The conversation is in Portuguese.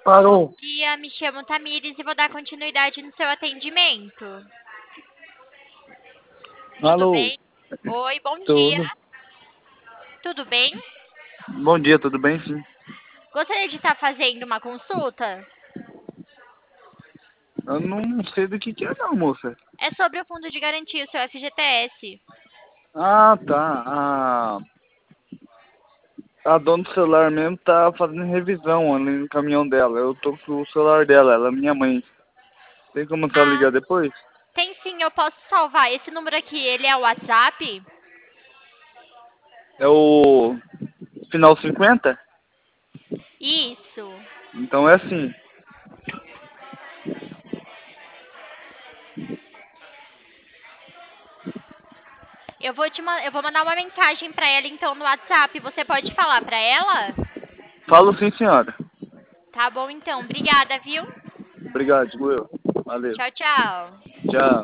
Bom Parou. dia, me chamo Tamires e vou dar continuidade no seu atendimento. Tudo Alô, bem? Oi, bom dia. tudo. Tudo bem? Bom dia, tudo bem? Sim. Gostaria de estar fazendo uma consulta? Eu não sei do que é não, moça. É sobre o fundo de garantia, o seu FGTS. Ah, tá. A dona do celular mesmo tá fazendo revisão ali no caminhão dela. Eu tô com o celular dela, ela é minha mãe. Tem como ela Ah, ligar depois? tem sim, eu posso salvar. Esse número aqui, ele é o WhatsApp? É o final 50. Isso. Então é assim. Eu vou mandar uma mensagem pra ela então no WhatsApp. Você pode falar pra ela? Falo sim, senhora. Tá bom então. Obrigada, viu? Obrigado, digo eu. Valeu. Tchau, tchau. Tchau.